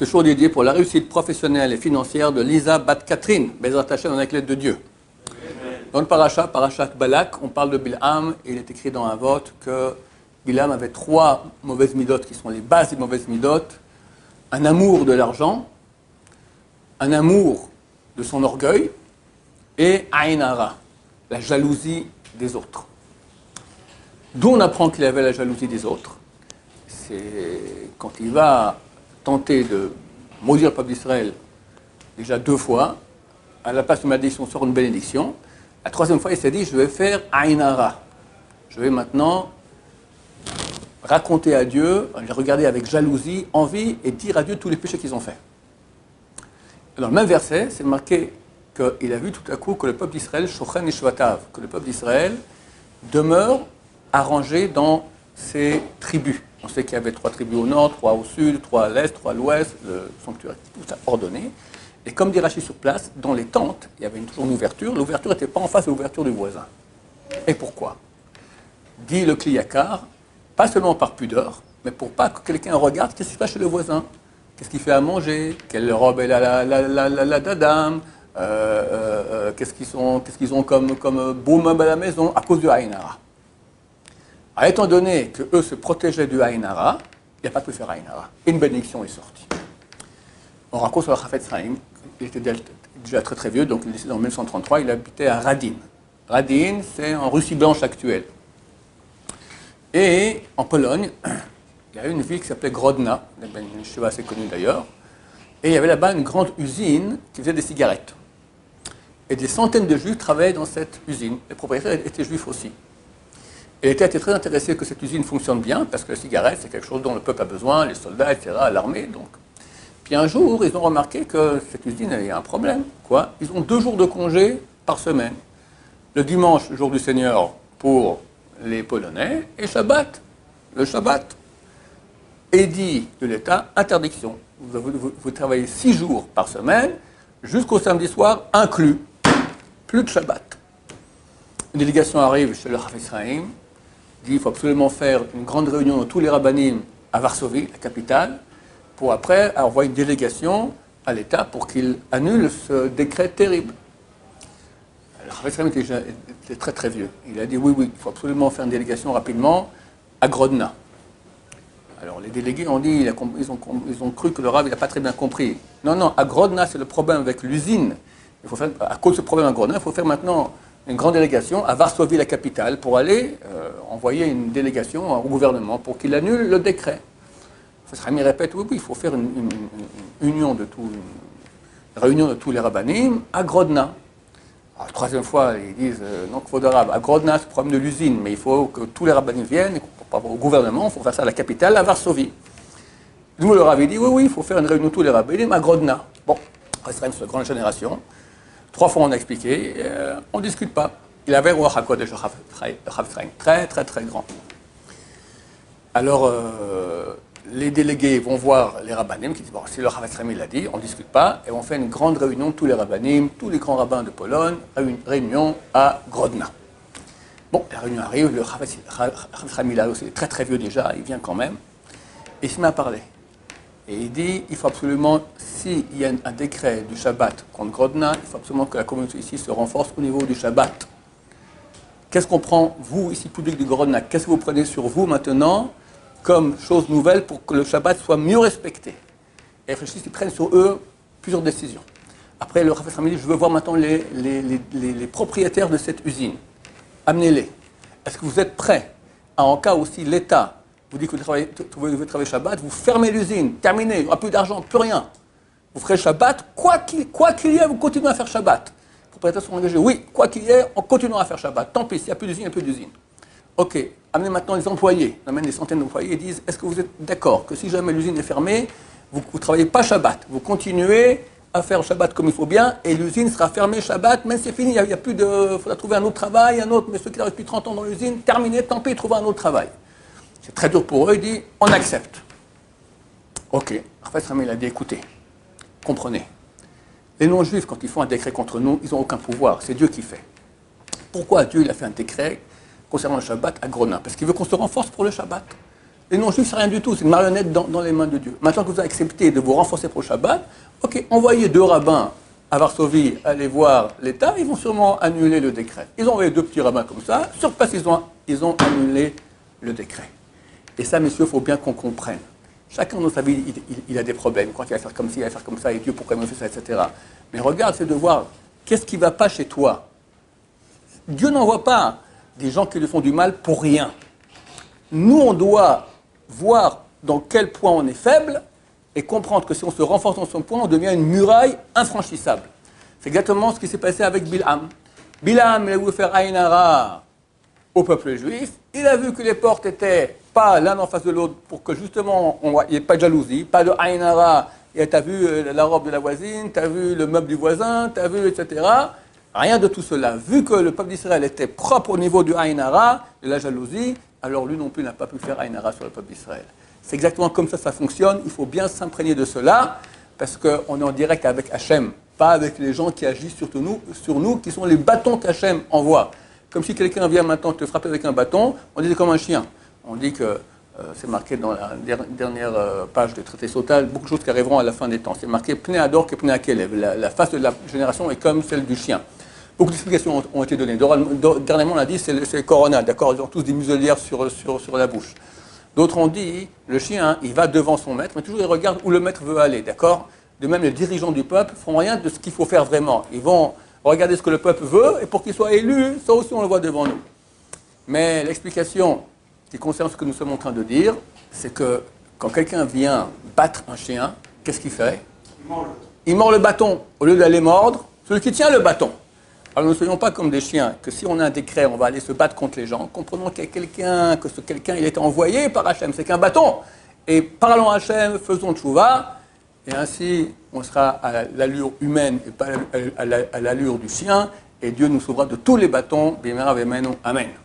ce jour dédié pour la réussite professionnelle et financière de Lisa Bat Catherine, Bezrat Hashem avec l'aide de Dieu. Dans le parachat Balak, on parle de Bilham et il est écrit dans un vote que Bilham avait 3 mauvaises midotes qui sont les bases des mauvaises midotes. Un amour de l'argent, un amour de son orgueil et Aïn Hara, la jalousie des autres. D'où on apprend qu'il avait la jalousie des autres. C'est quand il va tenter de maudire le peuple d'Israël déjà 2 fois, à la place de malédiction sort une bénédiction. La 3e fois, il s'est dit, je vais faire Aïn Hara. Je vais maintenant raconter à Dieu, les regarder avec jalousie, envie, et dire à Dieu tous les péchés qu'ils ont faits. Dans le même verset, c'est marqué qu'il a vu tout à coup que le peuple d'Israël, Shochen et Shvatav, que le peuple d'Israël demeure arrangé dans ses tribus. On sait qu'il y avait 3 tribus au nord, 3 au sud, 3 à l'est, 3 à l'ouest, le sanctuaire, tout ça ordonné. Et comme dit Rachid sur place, dans les tentes, il y avait toujours une ouverture. L'ouverture n'était pas en face de l'ouverture du voisin. Et pourquoi? Dit le Kliyakar, pas seulement par pudeur, mais pour pas que quelqu'un regarde qu'est-ce qui se passe chez le voisin. Qu'est-ce qu'il fait à manger? Quelle robe est la dame? Qu'est-ce qu'ils ont comme beau meuble à la maison à cause du Aïn Hara. Étant donné qu'eux se protégeaient du Aïn Hara, il n'y a pas pu faire Aïn Hara. Une bénédiction est sortie. On raconte sur le Chafetz Chaim, il était déjà très très vieux, donc il est décédé en 1933, il habitait à Radin. Radin, c'est en Russie blanche actuelle. Et en Pologne, il y a une ville qui s'appelait Grodna, une yeshiva assez connue d'ailleurs, et il y avait là-bas une grande usine qui faisait des cigarettes. Et des centaines de juifs travaillaient dans cette usine. Les propriétaires étaient juifs aussi. Et l'État était très intéressé que cette usine fonctionne bien, parce que la cigarette, c'est quelque chose dont le peuple a besoin, les soldats, etc., l'armée, donc. Puis un jour, ils ont remarqué que cette usine avait un problème. Quoi? Ils ont 2 jours de congé par semaine. Le dimanche, le jour du Seigneur, pour les Polonais, et Shabbat, le Shabbat. Édit de l'État, interdiction. Vous travaillez 6 jours par semaine, jusqu'au samedi soir, inclus. Plus de Shabbat. Une délégation arrive chez le Chafetz Chaim, dit qu'il faut absolument faire une grande réunion de tous les rabbinim à Varsovie, la capitale, pour après envoyer une délégation à l'État pour qu'il annule ce décret terrible. Le Chafetz Chaim était très très vieux. Il a dit oui, il faut absolument faire une délégation rapidement à Grodna. Alors les délégués ont dit, ils ont cru que le Rav n'a pas très bien compris. Non, à Grodna, c'est le problème avec l'usine. Il faut faire, à cause de ce problème à Grodna, il faut faire maintenant une grande délégation à Varsovie, la capitale, pour aller envoyer une délégation au gouvernement pour qu'il annule le décret. Rami répète, oui, il faut faire une réunion de tous les rabbinim à Grodna. Alors, la 3e fois, ils disent, non, il faut de rab. À Grodna, c'est le problème de l'usine, mais il faut que tous les rabbinim viennent, au gouvernement, il faut faire ça à la capitale, à Varsovie. D'où le Rav dit, oui, il faut faire une réunion de tous les rabbinim à Grodna. Bon, c'est une grande génération. 3 fois on a expliqué, on ne discute pas. Il avait Ruach HaKodesh, le Chafetz Chaim, très très très grand. Alors, les délégués vont voir les rabbinim qui disent, bon, si le Chafetz Chaim l'a dit, on ne discute pas, et on fait une grande réunion de tous les rabbinim, tous les grands rabbins de Pologne, une réunion à Grodna. Bon, la réunion arrive, le Chafetz Chaim là aussi, très très vieux déjà, il vient quand même, et il se met à parler. Et il dit, il faut absolument, s'il y a un décret du Shabbat contre Grodna, il faut absolument que la communauté ici se renforce au niveau du Shabbat. Qu'est-ce qu'on prend, vous, ici, public du Grodna, qu'est-ce que vous prenez sur vous maintenant comme chose nouvelle pour que le Shabbat soit mieux respecté? Et réfléchissent, ils prennent sur eux plusieurs décisions. Après, le Chafetz Chaim dit, je veux voir maintenant les propriétaires de cette usine. Amenez-les. Est-ce que vous êtes prêts en cas où si l'État vous dites que vous devez travailler Shabbat, vous fermez l'usine, terminez, il n'y aura plus d'argent, plus rien. Vous ferez Shabbat, quoi qu'il y ait, vous continuez à faire Shabbat. Les propriétaires sont engagés, oui, quoi qu'il y ait, on continuera à faire Shabbat. Tant pis, s'il n'y a plus d'usine, il n'y a plus d'usine. Ok, amenez maintenant les employés, on amène des centaines d'employés et disent, est-ce que vous êtes d'accord que si jamais l'usine est fermée, vous ne travaillez pas Shabbat, vous continuez à faire Shabbat comme il faut bien, et l'usine sera fermée Shabbat, même c'est fini, il n'y a plus de... Il faudra trouver un autre travail, un autre, mais ceux qui arrivent depuis 30 ans dans l'usine, terminé, tant pis, trouvez un autre travail. C'est très dur pour eux, il dit, on accepte. Ok, Chafetz Chaim il a dit, écoutez, comprenez, les non-juifs, quand ils font un décret contre nous, ils n'ont aucun pouvoir, c'est Dieu qui fait. Pourquoi Dieu il a fait un décret concernant le Shabbat à Grodna? Parce qu'il veut qu'on se renforce pour le Shabbat. Les non-juifs, c'est rien du tout, c'est une marionnette dans les mains de Dieu. Maintenant que vous avez accepté de vous renforcer pour le Shabbat, ok, envoyez 2 rabbins à Varsovie aller voir l'État, ils vont sûrement annuler le décret. Ils ont envoyé 2 petits rabbins comme ça, sur place, ils ont annulé le décret. Et ça, messieurs, il faut bien qu'on comprenne. Chacun dans sa vie, il a des problèmes. Il croit qu'il va faire comme ci, il va faire comme ça, et Dieu, pourquoi il me fait ça, etc. Mais regarde, c'est de voir qu'est-ce qui ne va pas chez toi. Dieu n'envoie pas des gens qui lui font du mal pour rien. Nous, on doit voir dans quel point on est faible et comprendre que si on se renforce dans son point, on devient une muraille infranchissable. C'est exactement ce qui s'est passé avec Bilham. Bilham, il a voulu faire Aïn Hara au peuple juif. Il a vu que les portes étaient pas l'un en face de l'autre pour que justement il n'y ait pas de jalousie, pas de Aïn Hara. Et tu as vu la robe de la voisine, tu as vu le meuble du voisin, tu as vu, etc. Rien de tout cela. Vu que le peuple d'Israël était propre au niveau du Aïn Hara, de la jalousie, alors lui non plus n'a pas pu faire Aïn Hara sur le peuple d'Israël. C'est exactement comme ça fonctionne. Il faut bien s'imprégner de cela, parce qu'on est en direct avec Hachem, pas avec les gens qui agissent sur nous, qui sont les bâtons qu'Hachem envoie. Comme si quelqu'un vient maintenant te frapper avec un bâton, on dit comme un chien. On dit que, c'est marqué dans la dernière page du traité Sotal, beaucoup de choses qui arriveront à la fin des temps. C'est marqué Pnei Ador que Pnei Akelev. La face de la génération est comme celle du chien. Beaucoup d'explications ont été données. Dernièrement, on a dit c'est le corona, d'accord, ils ont tous des muselières sur la bouche. D'autres ont dit, le chien, il va devant son maître, mais toujours il regarde où le maître veut aller, d'accord. De même, les dirigeants du peuple ne font rien de ce qu'il faut faire vraiment. Ils vont regarder ce que le peuple veut, et pour qu'il soit élu, ça aussi on le voit devant nous. Mais l'explication qui concerne ce que nous sommes en train de dire, c'est que quand quelqu'un vient battre un chien, qu'est-ce qu'il fait? Il mord le bâton. Au lieu d'aller mordre, celui qui tient le bâton. Alors ne soyons pas comme des chiens, que si on a un décret, on va aller se battre contre les gens. Comprenons qu'il y a quelqu'un, que ce quelqu'un, il est envoyé par Hachem, c'est qu'un bâton. Et parlons à Hachem, faisons tchouva, et ainsi on sera à l'allure humaine et pas à l'allure du chien, et Dieu nous sauvera de tous les bâtons. Amen.